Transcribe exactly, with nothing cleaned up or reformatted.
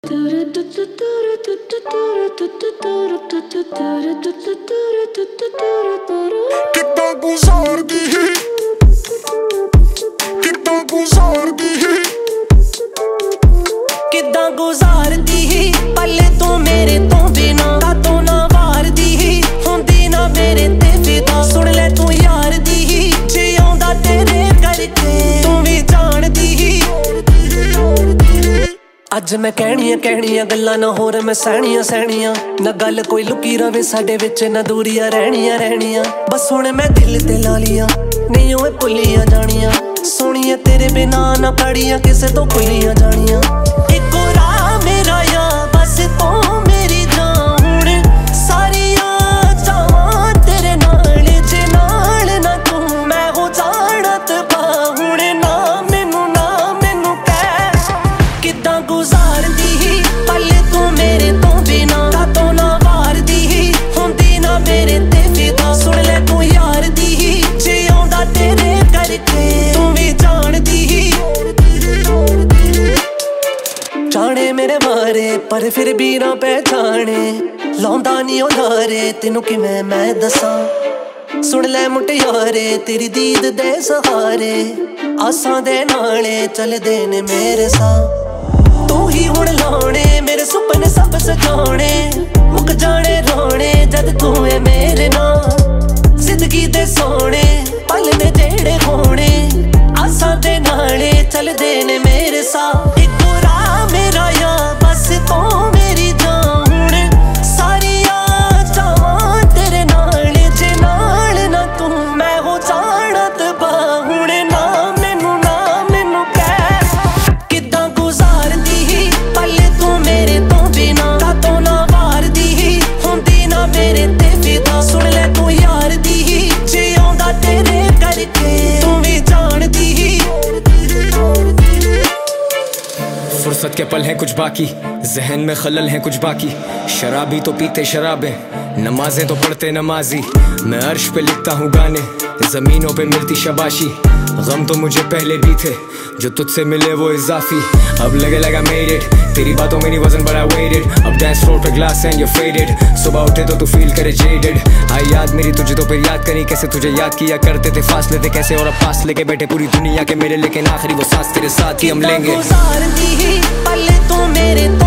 कितना गुजारती है, कितना गुजारती है, कितना गुजारती ही पले तू मेरे तो बिना तो ना वारदी ही हुंदी ना मेरे ते फिदा सुन ले तू यार दी ही जे आंदा तेरे करके तू भी जानदी ही। अज मैं कहनियां कहनियां गल्लां ना होर मैं सहनियां सहनियां ना गल कोई लुकी रवे साडे विच ना दूरियां रहनियां रहनियां बस हुण मैं दिल ते ला लियां नहीं ओए भुल्लियां जानियां सोनिया तेरे बिना ना पड़ियां किसे तो भुल्लियां जानियां इको राह मेरा या बस तू मेरी जान हुण सारियां चाहां तेरे नाल जे नाल ना तू मैं हो जानत पा हुण ना मैनू ना मैनू कह किदां गुजारदी ही पले तू मेरे तो बिना तो ना वारदी ही हुंदी ना मेरे ते फिदा सुन ले तू यार दी ही जे आंदा तेरे करके तू भी जानदी ही। जाने मेरे मारे पर फिर भी ना पहचाने लाउंदा नी ओ लारे तेनू किवें मैं दसां सुन ले मुटियारे तेरी दीद दे सहारे आसां दे नाले चलदे ने मेरे सा तू ही हुण लाने मेरे सुपने सब सजाने मुक जाने रोने जद तू है मेरे नाल जिंदगी दे सोने पल ने जेड़े होने आसां दे नाले चलदे ने मेरे सा इको राह मेरा या बस तू मेरी जान हुण सारियां चाहां तेरे नाल जे नाल ना तू मैं हो जानत पा हुण ना मैनू ना मैनू कह किदां गुजारदी ही पले तू मेरे तो बिना तो ना वारदी ही हुंदी ना मेरे ते फिदा सुन ले तू यार दी ही जे आंदा तेरे करके तू भी जानदी ही। फुर्सत के पल हैं कुछ बाकी जहन में खलल हैं कुछ बाकी शराबी तो पीते शराबें नमाजें तो पढ़ते नमाजी मैं अर्श पे लिखता हूँ गाने जमीनों पे मिलती शबाशी गम तो मुझे पहले भी थे जो तुझसे मिले वो इजाफी अब लगे लगा मेड इट तेरी बातों में नहीं वजन बड़ा वेटेड अब डांस फ्लोर पे ग्लास एंड यू फेडेड सुबह उठे तो तू फील करे जेडेड आई याद मेरी तुझे तो फिर याद करी कैसे तुझे याद किया करते थे फासले थे कैसे और अब पास लेके बैठे पूरी दुनिया के मेरे लेकिन आखिरी वो सांस तेरे साथ ही हम लेंगे गुजारती ही पले तू मेरे